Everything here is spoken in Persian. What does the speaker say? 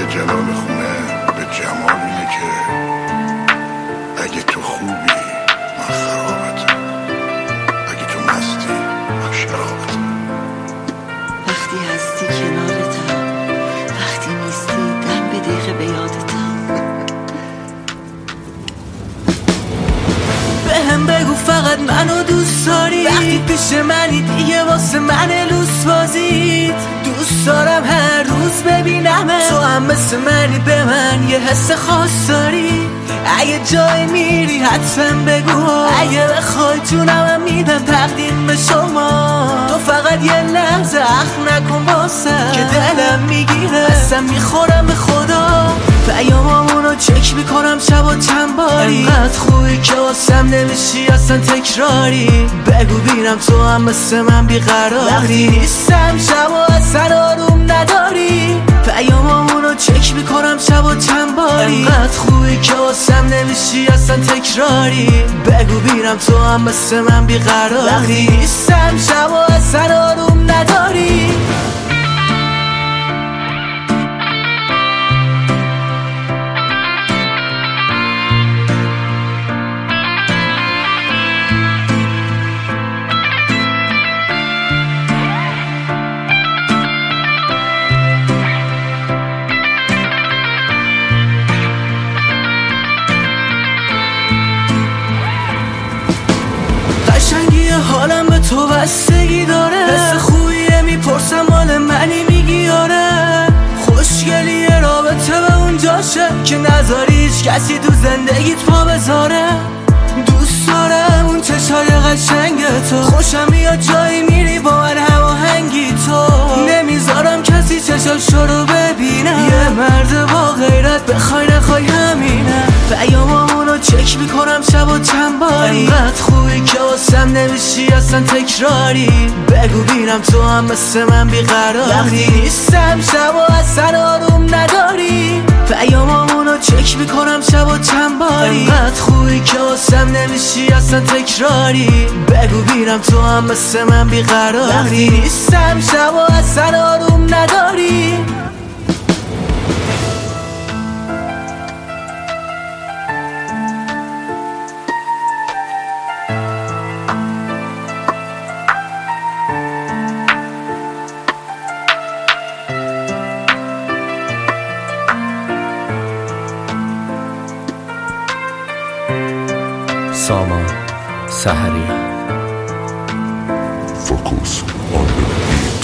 جلال خونه به جمال اینه که اگه تو خوبی من خرابتم، اگه تو مستی من شرابتم. وقتی هستی کنارتم، وقتی نیستی دم به دقیقه به یادتم. بهم بگو فقط منو دوست داری، وقتی پیش منی دیگه واسه من لوس بازید. دوست دارم هر روز ببینمه، تو هم مثل منی به من یه حس خاص داری. اگه جای میری حتما بگو، اگه بخوای جونم میدم تقدیم به شما. تو فقط یه لحظه اخم نکن واسه که دلم میگیره، قسم میخورم به خدا. پیامامونو چک میکنم شب و چند باری، انقدر خوبی که واسم نمیشی اصلا تکراری. بگو بینم تو هم مثل من بیقراری، وقتی نیستم شب و اصلا آروم نداری. پیامامونو چک میکنم شب و چند باری، انقدر خوبی که واسم نمیشی اصلا تکراری. بگو بینم تو هم مثل من بیقراری، وقتی نیستم شب و اصلا آروم نداری. قشنگی حالم به تو بستگی داره، حس خوبیه میپرسم مال منی میگی آره. خوشگلیه رابطه به اونجاشه که نذاری هیچ کسی تو زندگیت پا بذاره. دوست دارم اون چشای قشنگ تو، خوشم میاد جایی میری با من هماهنگی تو. نمیذارم کسی چشاشو رو ببینه، یه مرد با غیرت بخوای نخوای همینه. پیامامونو چک میکنم شب و چند باری، انقدر خوبی که واسم نمیشی اصلا تکراری. بگو بینم تو هم مثل من بیقراری، وقتی نیستم شب و اصلا آروم نداری. پیامامونو چک میکنم شب و چند باری، انقدر خوبی که واسم نمیشی اصلا تکراری. بگو بینم تو هم مثل من بیقراری، وقتی نیستم شب و اصلا آروم نداری. سامان سحری. Focus on the beat.